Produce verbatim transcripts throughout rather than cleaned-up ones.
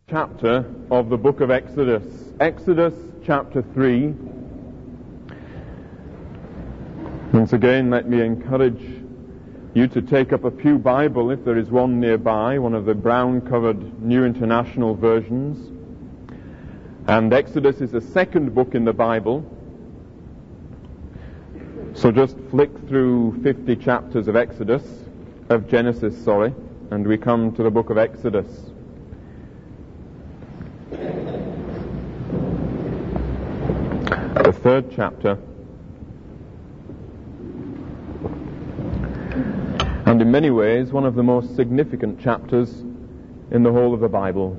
Chapter of the book of Exodus. Exodus chapter three. Once again, let me encourage you to take up a pew Bible if there is one nearby, one of the brown-covered New International Versions. And Exodus is the second book in the Bible. So just flick through fifty chapters of Exodus, of Genesis, sorry, and we come to the book of Exodus. The third chapter, and in many ways one of the most significant chapters in the whole of the Bible.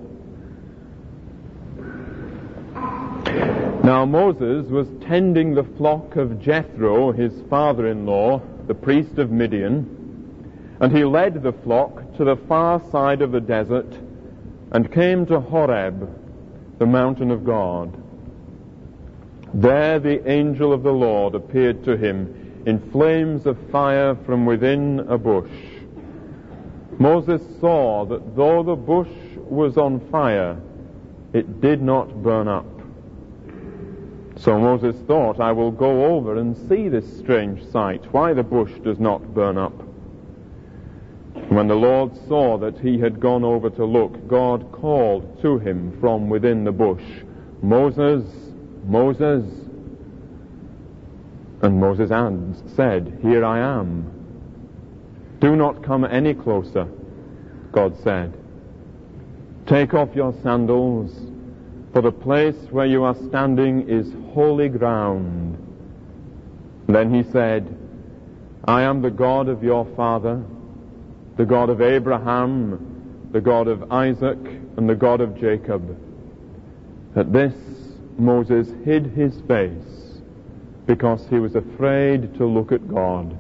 Now Moses was tending the flock of Jethro, his father-in-law, the priest of Midian, and he led the flock to the far side of the desert and came to Horeb, the mountain of God. There the angel of the Lord appeared to him in flames of fire from within a bush. Moses saw that though the bush was on fire, it did not burn up. So Moses thought, I will go over and see this strange sight, why the bush does not burn up. When the Lord saw that he had gone over to look, God called to him from within the bush, Moses, Moses. And Moses said, Here I am. Do not come any closer, God said. Take off your sandals, for the place where you are standing is holy ground. Then he said, I am the God of your father, the God of Abraham, the God of Isaac, and the God of Jacob. At this, Moses hid his face because he was afraid to look at God.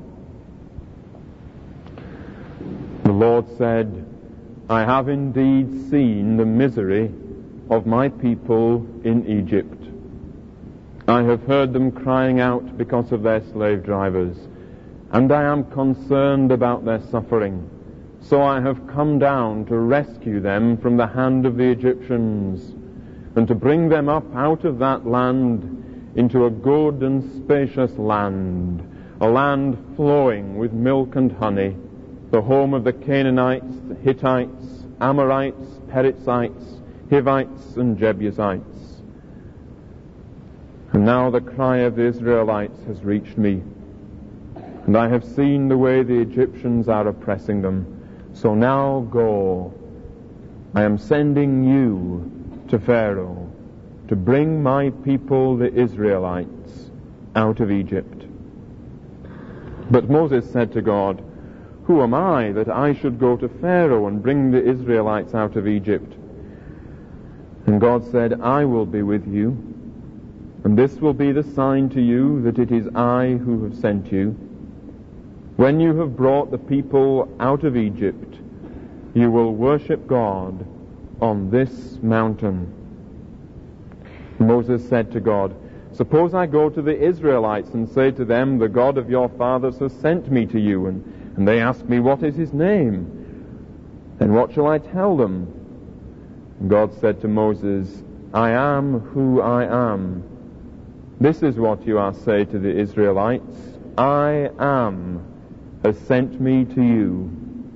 The Lord said, I have indeed seen the misery of my people in Egypt. I have heard them crying out because of their slave drivers, and I am concerned about their suffering. So I have come down to rescue them from the hand of the Egyptians, and to bring them up out of that land into a good and spacious land, a land flowing with milk and honey, the home of the Canaanites, the Hittites, Amorites, Perizzites, Hivites, and Jebusites. And now the cry of the Israelites has reached me, and I have seen the way the Egyptians are oppressing them. So now go. I am sending you to Pharaoh to bring my people, the Israelites, out of Egypt. But Moses said to God, Who am I that I should go to Pharaoh and bring the Israelites out of Egypt? And God said, I will be with you, and this will be the sign to you that it is I who have sent you. When you have brought the people out of Egypt, you will worship God on this mountain. Moses said to God, Suppose I go to the Israelites and say to them, The God of your fathers has sent me to you, and, and they ask me, What is his name? Then what shall I tell them? And God said to Moses, I am who I am. This is what you are say to the Israelites, I am has sent me to you.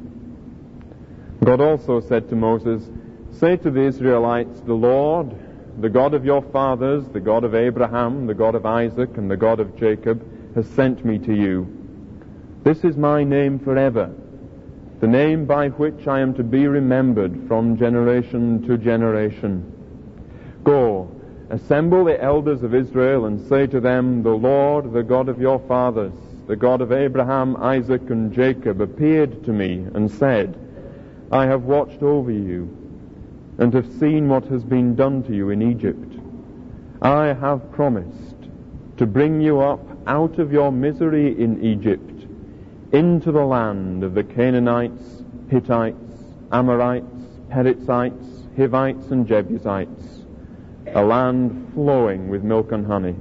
God also said to Moses, Say to the Israelites, The Lord, the God of your fathers, the God of Abraham, the God of Isaac, and the God of Jacob, has sent me to you. This is my name forever, the name by which I am to be remembered from generation to generation. Go, assemble the elders of Israel and say to them, The Lord, the God of your fathers, the God of Abraham, Isaac, and Jacob, appeared to me and said, I have watched over you and have seen what has been done to you in Egypt. I have promised to bring you up out of your misery in Egypt into the land of the Canaanites, Hittites, Amorites, Perizzites, Hivites, and Jebusites, a land flowing with milk and honey.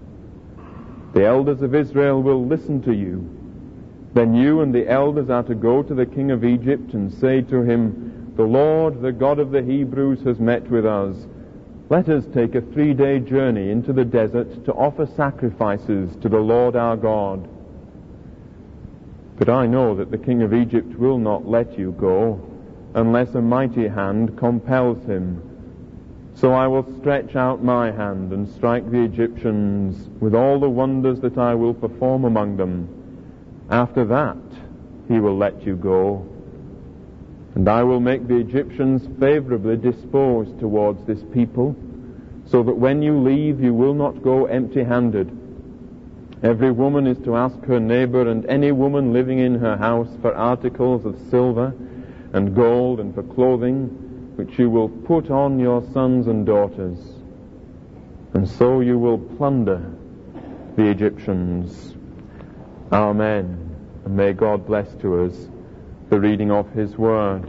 The elders of Israel will listen to you. Then you and the elders are to go to the king of Egypt and say to him, the Lord, the God of the Hebrews, has met with us. Let us take a three-day journey into the desert to offer sacrifices to the Lord our God. But I know that the king of Egypt will not let you go unless a mighty hand compels him. So I will stretch out my hand and strike the Egyptians with all the wonders that I will perform among them. After that, he will let you go. And I will make the Egyptians favorably disposed towards this people, so that when you leave, you will not go empty-handed. Every woman is to ask her neighbor and any woman living in her house for articles of silver and gold and for clothing, which you will put on your sons and daughters. And so you will plunder the Egyptians. Amen. And may God bless to us the reading of His Word.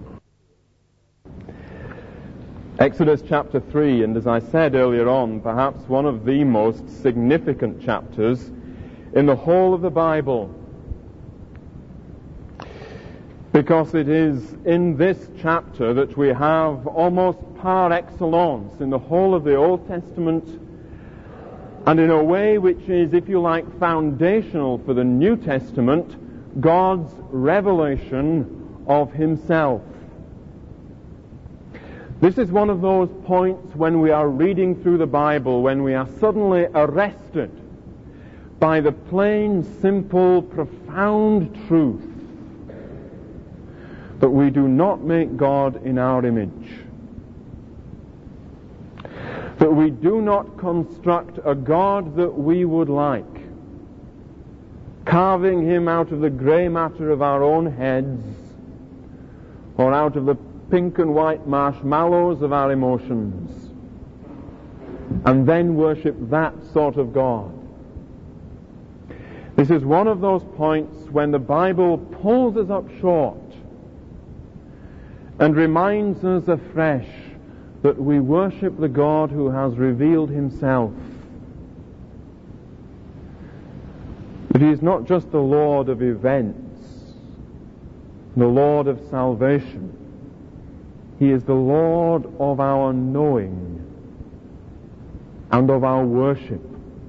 Exodus chapter three, and as I said earlier on, perhaps one of the most significant chapters in the whole of the Bible. Because it is in this chapter that we have almost par excellence in the whole of the Old Testament, and in a way which is, if you like, foundational for the New Testament, God's revelation of Himself. This is one of those points when we are reading through the Bible, when we are suddenly arrested by the plain, simple, profound truth that we do not make God in our image. That we do not construct a God that we would like, carving Him out of the grey matter of our own heads, or out of the pink and white marshmallows of our emotions, and then worship that sort of God. This is one of those points when the Bible pulls us up short and reminds us afresh that we worship the God who has revealed Himself. That He is not just the Lord of events, the Lord of salvation. He is the Lord of our knowing and of our worship.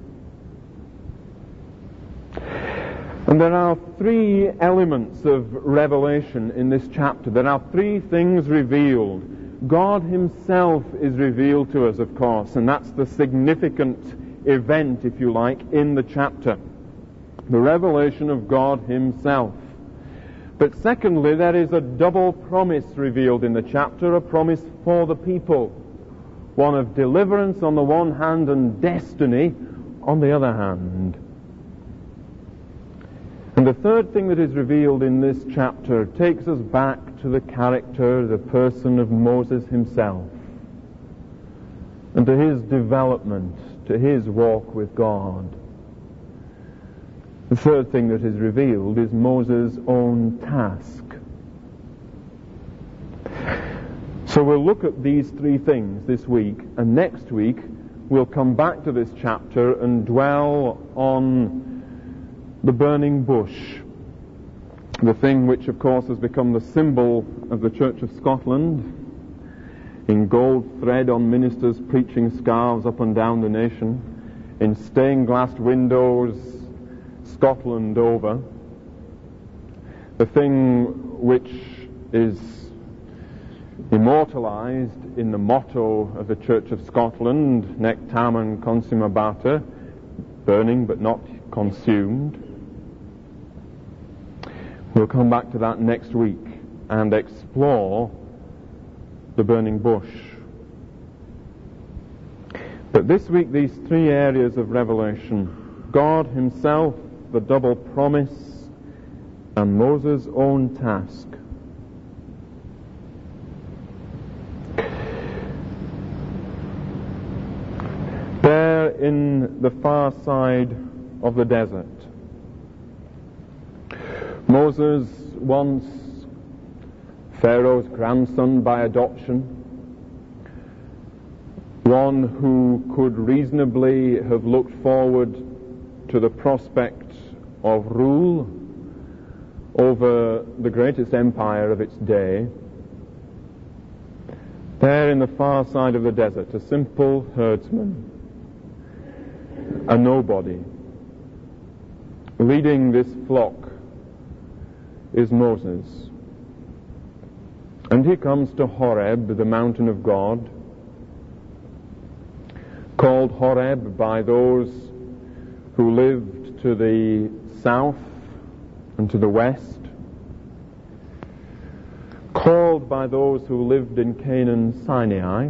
And there are three elements of revelation in this chapter. There are three things revealed. God Himself is revealed to us, of course, and that's the significant event, if you like, in the chapter. The revelation of God Himself. But secondly, there is a double promise revealed in the chapter, a promise for the people. One of deliverance on the one hand and destiny on the other hand. And the third thing that is revealed in this chapter takes us back to the character, the person of Moses himself, and to his development, to his walk with God. The third thing that is revealed is Moses' own task. So we'll look at these three things this week, and next week we'll come back to this chapter and dwell on the burning bush, the thing which of course has become the symbol of the Church of Scotland, in gold thread on ministers' preaching scarves up and down the nation, in stained glass windows Scotland over, the thing which is immortalized in the motto of the Church of Scotland, Nec tamen consumabata, burning but not consumed. We'll come back to that next week and explore the burning bush. But this week, these three areas of revelation, God Himself, the double promise, and Moses' own task. There in the far side of the desert, Moses, once Pharaoh's grandson by adoption, one who could reasonably have looked forward to the prospect of rule over the greatest empire of its day, There in the far side of the desert, a simple herdsman, a nobody, leading this flock is Moses. And he comes to Horeb, the mountain of God, called Horeb by those who lived to the south and to the west, called by those who lived in Canaan, Sinai.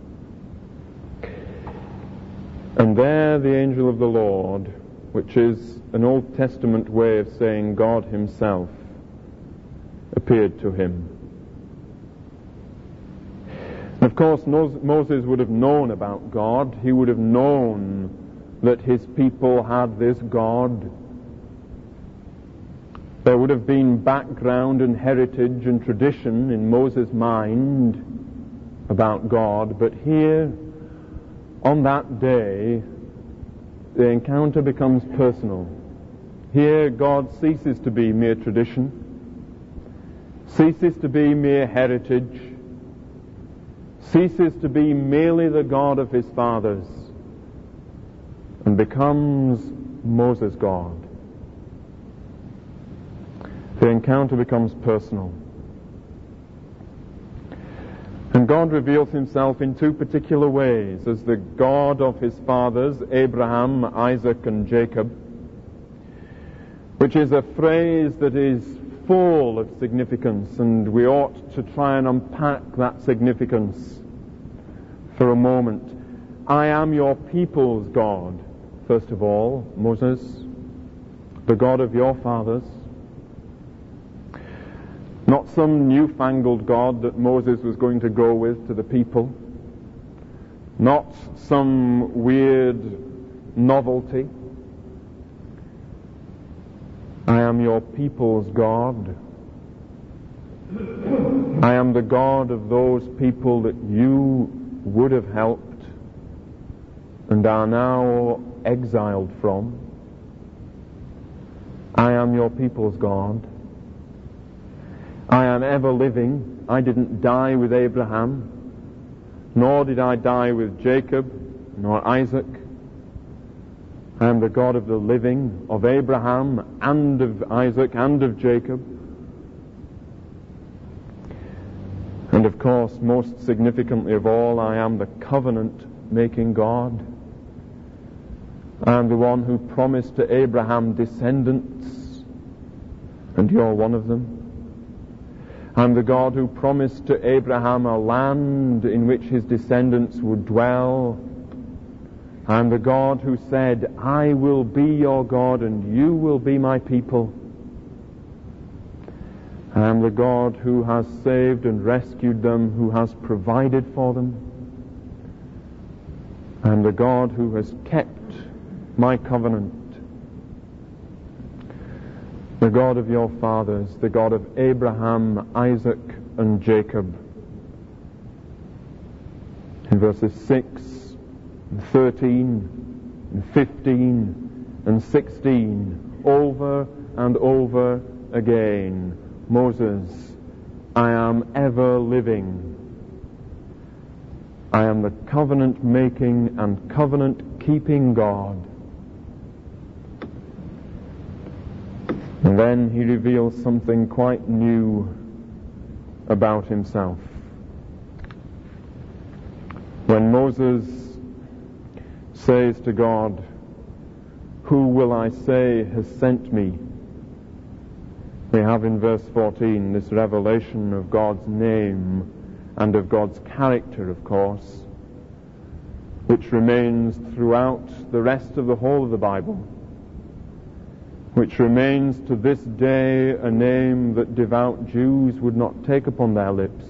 And there the angel of the Lord, which is an Old Testament way of saying God himself, appeared to him. And of course, Moses would have known about God. He would have known that his people had this God. There would have been background and heritage and tradition in Moses' mind about God, but here, on that day, the encounter becomes personal. Here, God ceases to be mere tradition, ceases to be mere heritage, ceases to be merely the God of his fathers, and becomes Moses' God. The encounter becomes personal. And God reveals himself in two particular ways, as the God of his fathers, Abraham, Isaac, and Jacob, which is a phrase that is full of significance, and we ought to try and unpack that significance for a moment. I am your people's God, first of all, Moses, the God of your fathers. Not some newfangled God that Moses was going to go with to the people. Not some weird novelty. I am your people's God. I am the God of those people that you would have helped and are now exiled from. I am your people's God. I am ever living. I didn't die with Abraham, nor did I die with Jacob, nor Isaac. I am the God of the living, of Abraham and of Isaac and of Jacob. And of course, most significantly of all, I am the covenant-making God. I am the one who promised to Abraham descendants, and you're one of them. I'm the God who promised to Abraham a land in which his descendants would dwell. I'm the God who said, I will be your God and you will be my people. I am the God who has saved and rescued them, who has provided for them. I am the God who has kept my covenant. The God of your fathers, the God of Abraham, Isaac, and Jacob. In verses six, and thirteen, and fifteen, and sixteen, over and over again, Moses, I am ever living. I am the covenant-making and covenant-keeping God. And then he reveals something quite new about himself. When Moses says to God, who will I say has sent me? We have in verse fourteen this revelation of God's name and of God's character, of course, which remains throughout the rest of the whole of the Bible, which remains to this day a name that devout Jews would not take upon their lips,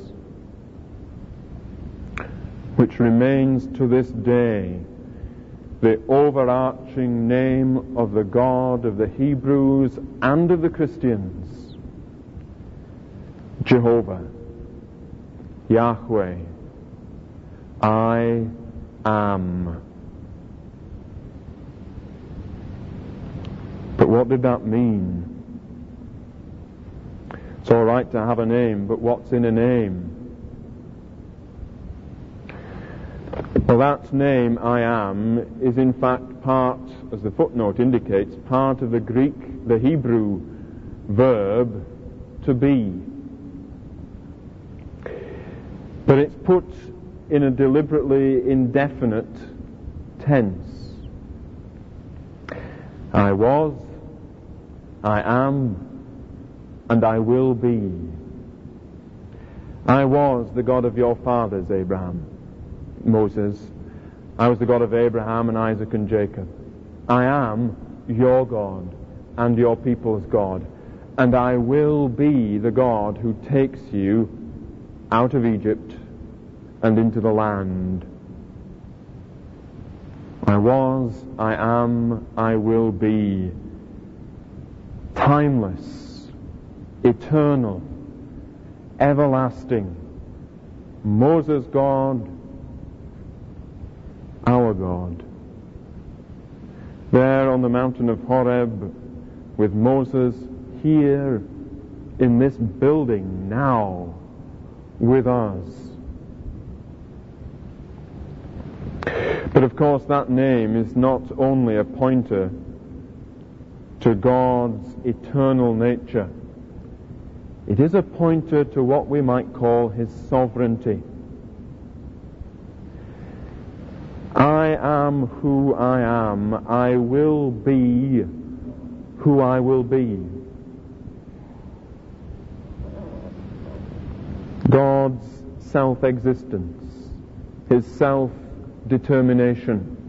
which remains to this day the overarching name of the God of the Hebrews and of the Christians, Jehovah, Yahweh, I am. But what did that mean? It's all right to have a name, but what's in a name? Well, that name, I am, is in fact part, as the footnote indicates, part of the Greek, the Hebrew verb to be. But it's put in a deliberately indefinite tense. I was, I am, and I will be. I was the God of your fathers, Abraham, Moses. I was the God of Abraham and Isaac and Jacob. I am your God and your people's God. And I will be the God who takes you out of Egypt and into the land. I was, I am, I will be. Timeless, eternal, everlasting. Moses' God, our God. There on the mountain of Horeb, with Moses here in this building now with us. But of course that name is not only a pointer to God's eternal nature. It is a pointer to what we might call His sovereignty. I am who I am. I will be who I will be. God's self-existence, His self-determination.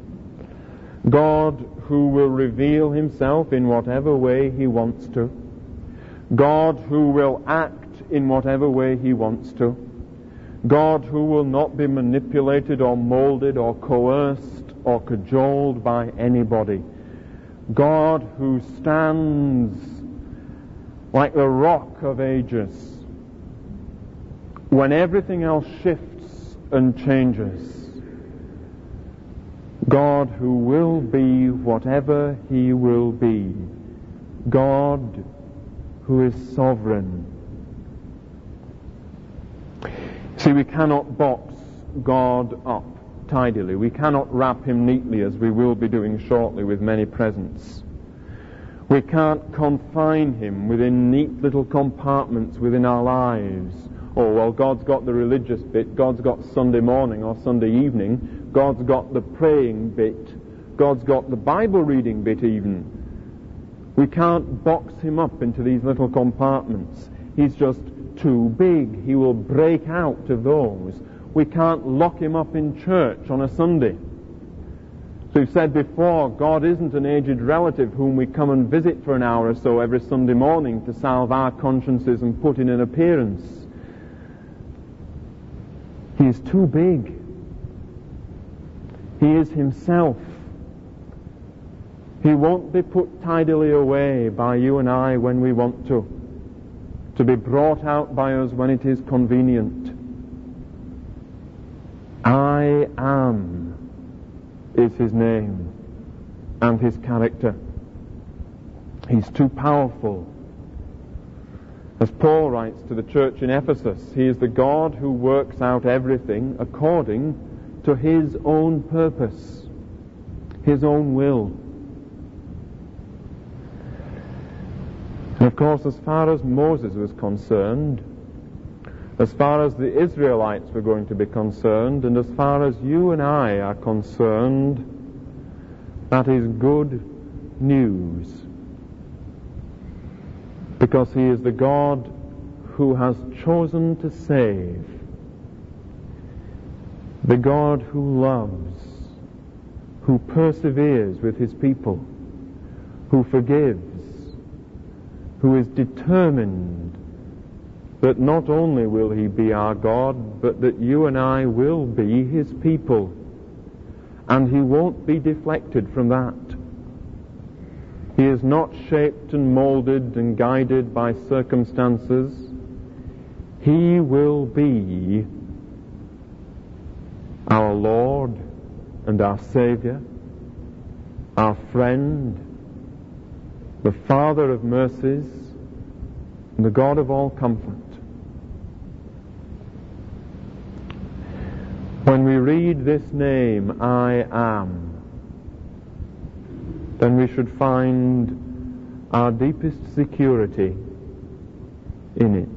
God who will reveal Himself in whatever way He wants to. God who will act in whatever way He wants to. God who will not be manipulated or molded or coerced or cajoled by anybody. God who stands like the rock of ages when everything else shifts and changes. God who will be whatever He will be. God who is sovereign. See, we cannot box God up tidily. We cannot wrap Him neatly, as we will be doing shortly with many presents. We can't confine Him within neat little compartments within our lives. Oh, well, God's got the religious bit, God's got Sunday morning or Sunday evening, God's got the praying bit, God's got the Bible reading bit even. We can't box Him up into these little compartments. He's just too big. He will break out of those. We can't lock Him up in church on a Sunday. So we've said before, God isn't an aged relative whom we come and visit for an hour or so every Sunday morning to salve our consciences and put in an appearance. He is too big. He is Himself. He won't be put tidily away by you and I when we want to, to be brought out by us when it is convenient. I am is His name and His character. He's too powerful. As Paul writes to the church in Ephesus, He is the God who works out everything according to His own purpose, His own will. And of course, as far as Moses was concerned, as far as the Israelites were going to be concerned, and as far as you and I are concerned, that is good news. Because He is the God who has chosen to save, the God who loves, who perseveres with His people, who forgives, who is determined that not only will He be our God, but that you and I will be His people. And He won't be deflected from that. He is not shaped and molded and guided by circumstances. He will be our Lord and our Savior, our friend, the Father of mercies, and the God of all comfort. When we read this name, I am, then we should find our deepest security in it.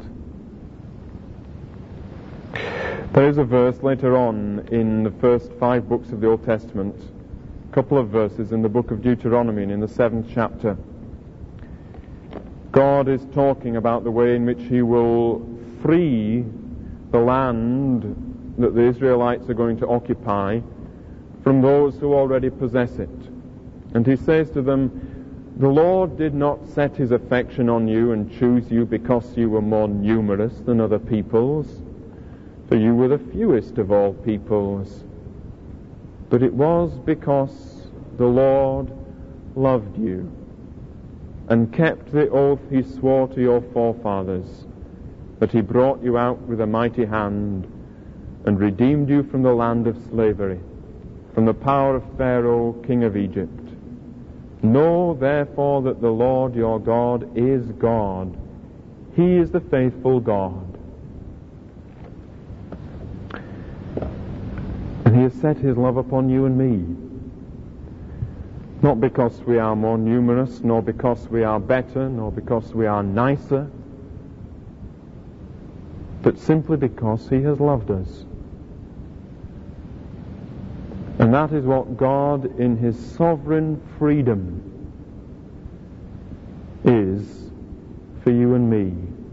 There is a verse later on in the first five books of the Old Testament, a couple of verses in the book of Deuteronomy and in the seventh chapter. God is talking about the way in which He will free the land that the Israelites are going to occupy from those who already possess it. And He says to them, the Lord did not set His affection on you and choose you because you were more numerous than other peoples, for you were the fewest of all peoples. But it was because the Lord loved you and kept the oath He swore to your forefathers, that He brought you out with a mighty hand and redeemed you from the land of slavery, from the power of Pharaoh, king of Egypt. Know therefore that the Lord your God is God. He is the faithful God. And He has set His love upon you and me. Not because we are more numerous, nor because we are better, nor because we are nicer, but simply because He has loved us. And that is what God, in His sovereign freedom, is for you and me.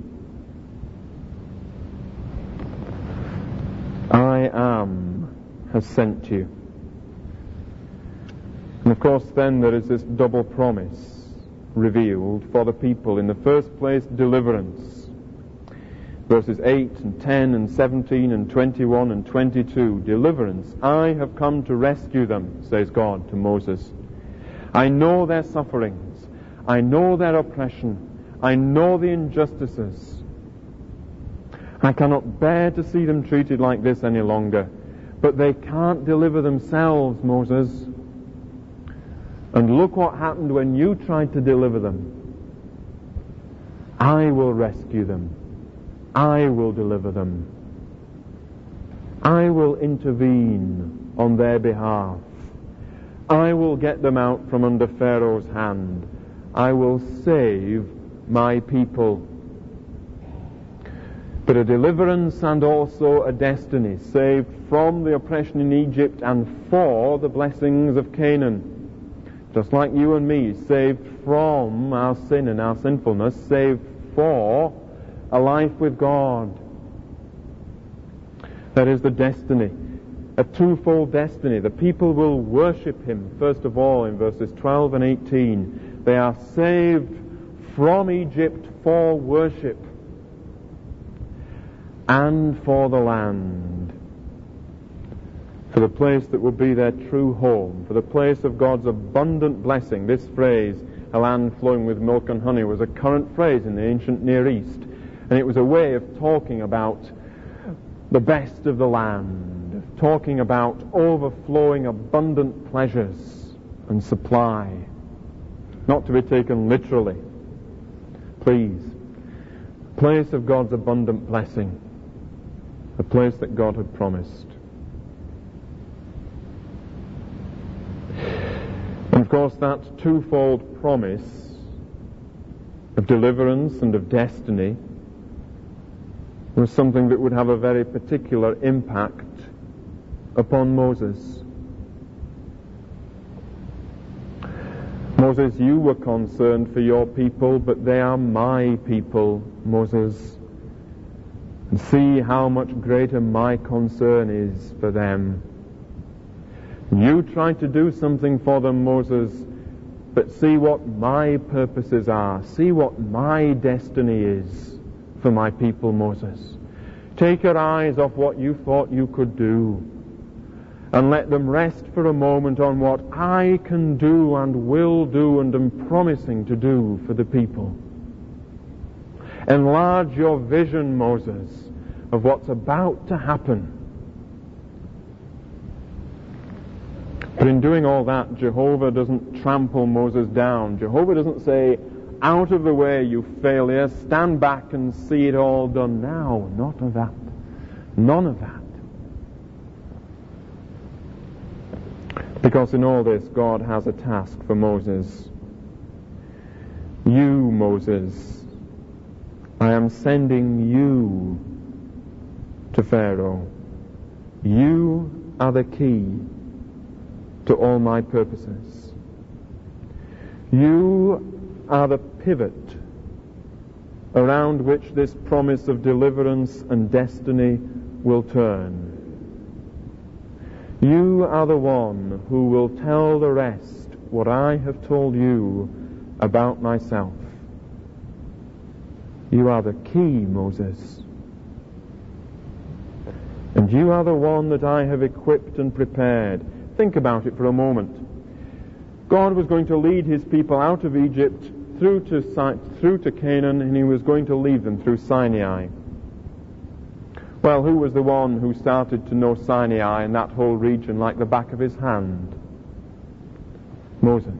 I am has sent you. And of course then there is this double promise revealed for the people. In the first place, deliverance. Verses eight and ten and seventeen and twenty-one and twenty-two. Deliverance. I have come to rescue them, says God to Moses. I know their sufferings. I know their oppression. I know the injustices. I cannot bear to see them treated like this any longer. But they can't deliver themselves, Moses. And look what happened when you tried to deliver them. I will rescue them. I will deliver them. I will intervene on their behalf. I will get them out from under Pharaoh's hand. I will save my people. But a deliverance and also a destiny, saved from the oppression in Egypt and for the blessings of Canaan. Just like you and me, saved from our sin and our sinfulness, saved for a life with God. That is the destiny, a twofold destiny. The people will worship Him, first of all, in verses twelve and eighteen. They are saved from Egypt for worship and for the land, for the place that will be their true home, for the place of God's abundant blessing. This phrase, a land flowing with milk and honey, was a current phrase in the ancient Near East, and it was a way of talking about the best of the land, of talking about overflowing abundant pleasures and supply, not to be taken literally. Please, place of God's abundant blessing, the place that God had promised. And of course that twofold promise of deliverance and of destiny was something that would have a very particular impact upon Moses. Moses, you were concerned for your people, but they are my people, Moses. And see how much greater my concern is for them. You tried to do something for them, Moses, but see what my purposes are. See what my destiny is for my people, Moses. Take your eyes off what you thought you could do and let them rest for a moment on what I can do and will do and am promising to do for the people. Enlarge your vision, Moses, of what's about to happen. But in doing all that, Jehovah doesn't trample Moses down. Jehovah doesn't say, out of the way, you failure, stand back and see it all done now. Not of that. None of that. Because in all this, God has a task for Moses. You, Moses, I am sending you to Pharaoh. You are the key to all my purposes. You are the pivot around which this promise of deliverance and destiny will turn. You are the one who will tell the rest what I have told you about myself. You are the key, Moses. And you are the one that I have equipped and prepared. Think about it for a moment. God was going to lead his people out of Egypt through to, through to Canaan, and he was going to lead them through Sinai. Well, who was the one who started to know Sinai and that whole region like the back of his hand? Moses.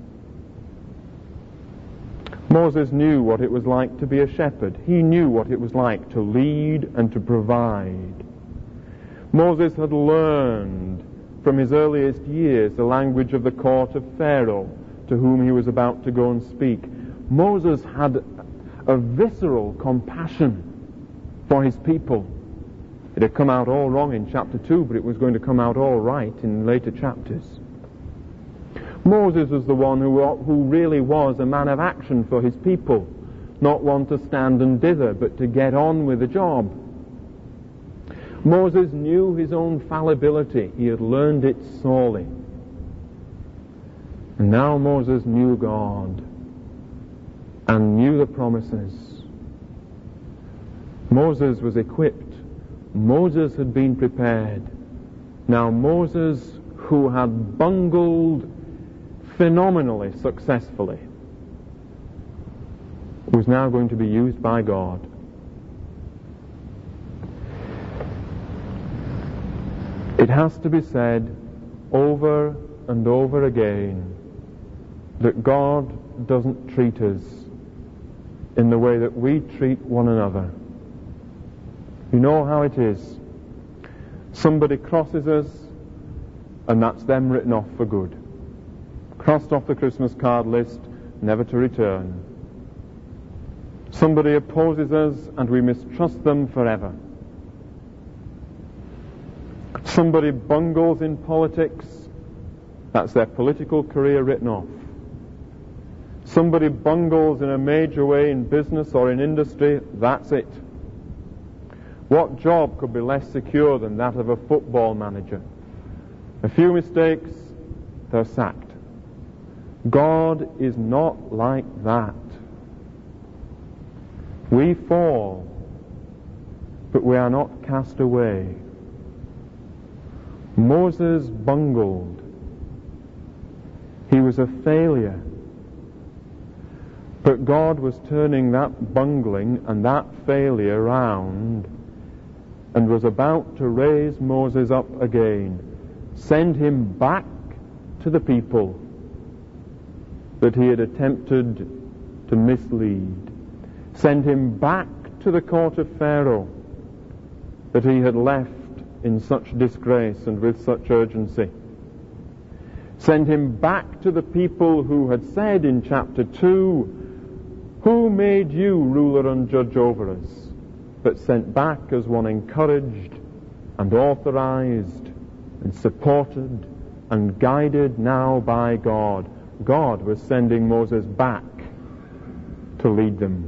Moses knew what it was like to be a shepherd. He knew what it was like to lead and to provide. Moses had learned from his earliest years the language of the court of Pharaoh, to whom he was about to go and speak. Moses had a visceral compassion for his people. It had come out all wrong in chapter two, but it was going to come out all right in later chapters. Moses was the one who, who really was a man of action for his people, not one to stand and dither, but to get on with the job. Moses knew his own fallibility. He had learned it sorely. And now Moses knew God and knew the promises. Moses was equipped. Moses had been prepared. Now Moses, who had bungled phenomenally successfully, was now going to be used by God. It has to be said over and over again that God doesn't treat us in the way that we treat one another. You know how it is. Somebody crosses us, and that's them written off for good. Crossed off the Christmas card list, never to return. Somebody opposes us, and we mistrust them forever. Somebody bungles in politics, that's their political career written off. Somebody bungles in a major way in business or in industry, that's it. What job could be less secure than that of a football manager? A few mistakes, they're sacked. God is not like that. We fall, but we are not cast away. Moses bungled. He was a failure. But God was turning that bungling and that failure round and was about to raise Moses up again, send him back to the people that he had attempted to mislead, send him back to the court of Pharaoh that he had left in such disgrace and with such urgency. Send him back to the people who had said in chapter two, "Who made you ruler and judge over us?" But sent back as one encouraged and authorized and supported and guided now by God. God was sending Moses back to lead them.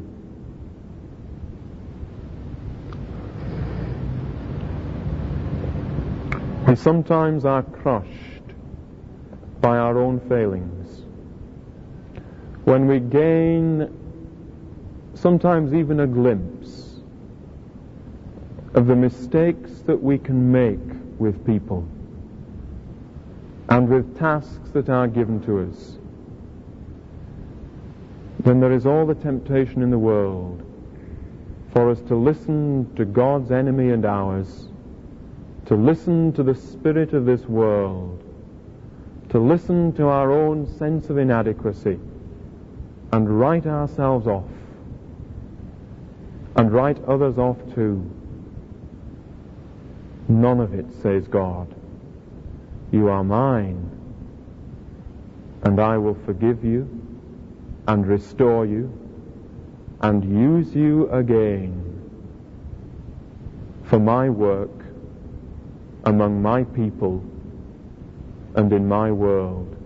We sometimes are crushed by our own failings. When we gain sometimes even a glimpse of the mistakes that we can make with people and with tasks that are given to us, then there is all the temptation in the world for us to listen to God's enemy and ours, to listen to the spirit of this world, to listen to our own sense of inadequacy and write ourselves off and write others off too. None of it, says God. You are mine. and I will forgive you and restore you and use you again for my work among my people and in my world.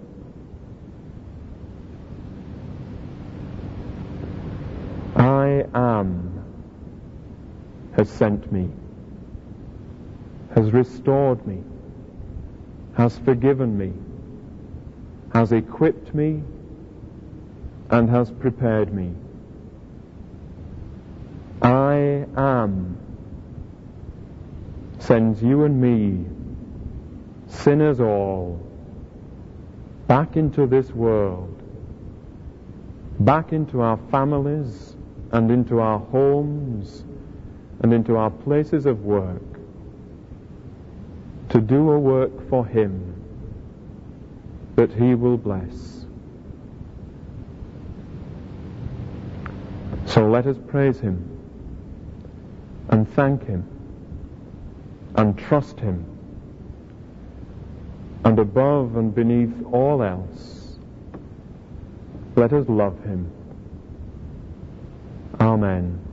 I am has sent me, has restored me, has forgiven me, has equipped me, and has prepared me. I am sends you and me, sinners all, back into this world, back into our families and into our homes and into our places of work, to do a work for Him that He will bless. So let us praise Him and thank Him and trust Him, and above and beneath all else, let us love Him. Amen.